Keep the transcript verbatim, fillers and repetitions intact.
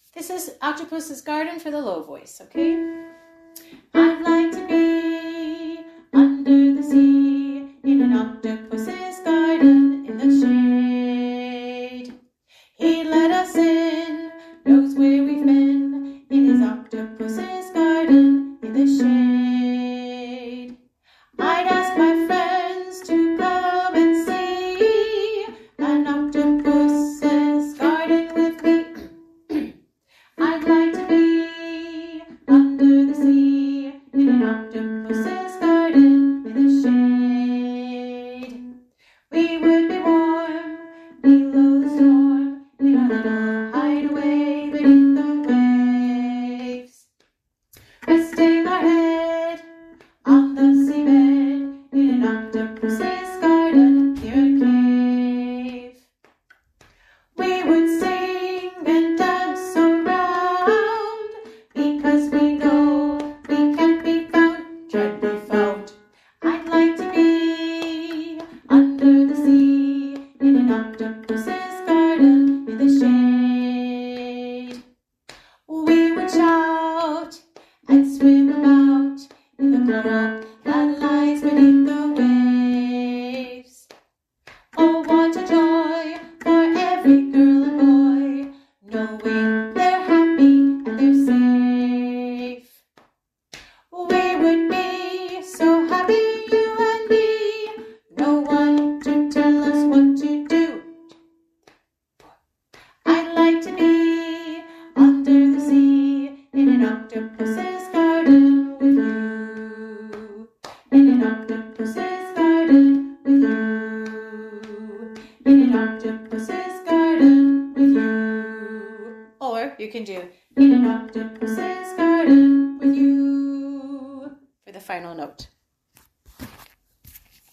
This is Octopus's Garden for the low voice, okay? I'd like to be under the sea in an octopus's garden in the shade. He let us in, knows where we've been, in his octopus's garden in the shade. I'd ask my friends to come and see an octopus's garden with me. I'd like to be under the sea in an octopus's garden in the shade. We would be warm below the storm in our little hideaway beneath the waves, resting our head on the seabed in an octopus's garden near a cave. We would sing and dance around because we know we can't be found, can't be found. I'd like to be under the sea in an octopus's garden in the shade. We would shout and swim about in the glow that lies beneath the waves. Oh, what a joy for every girl and boy, knowing they're happy and they're safe. We would be so happy, you and me, no one to tell us what to do. I'd like to be under the sea in an octopus's garden with you, in an octopus's garden with you, in an octopus's garden with you. Or you can do in an octopus's garden with you for the final note.